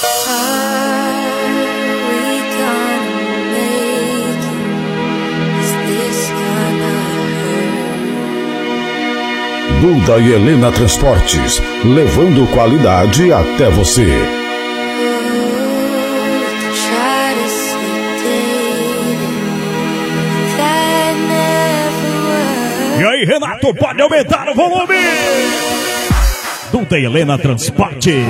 Duda e Helena Transportes, levando qualidade até você. E aí, Renato, pode aumentar o volume? Duda e Helena Transportes.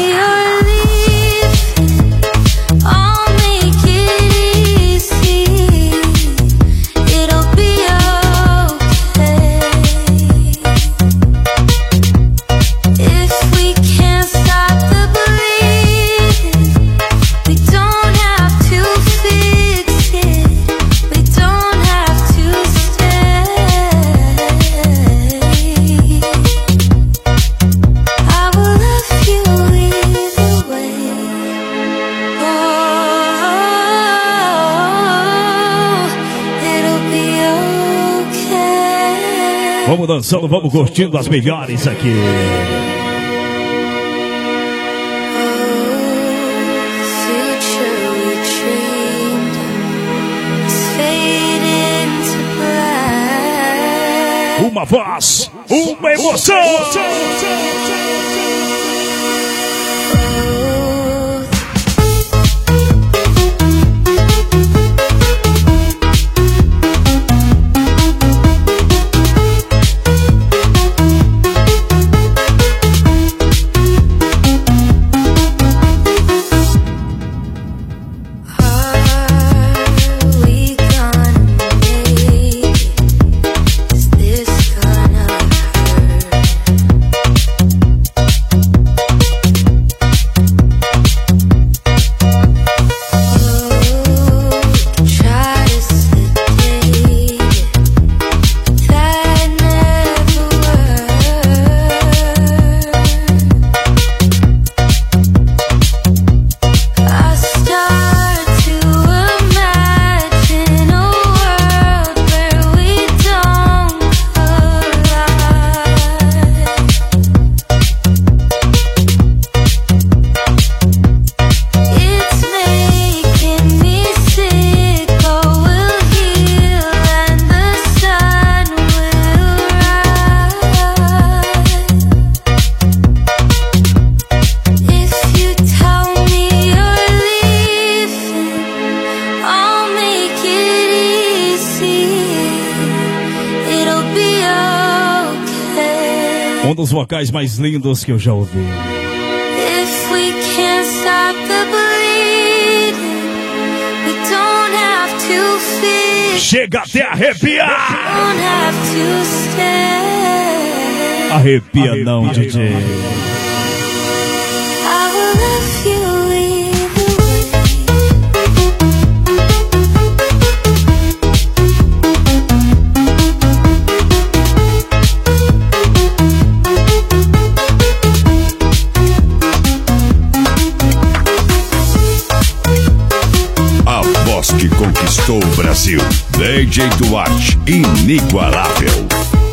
Vamos dançando, vamos curtindo as melhores aqui. Uma voz, uma emoção. Um dos vocais mais lindos que eu já ouvi. Chega até arrepiar. Arrepia não, DJ. Que conquistou o Brasil. DJ Duarte, inigualável.